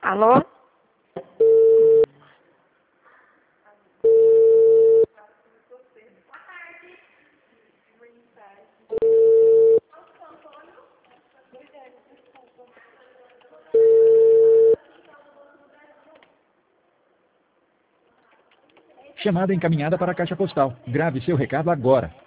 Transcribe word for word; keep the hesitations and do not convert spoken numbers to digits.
Alô? Chamada encaminhada para a caixa postal. Grave seu recado agora.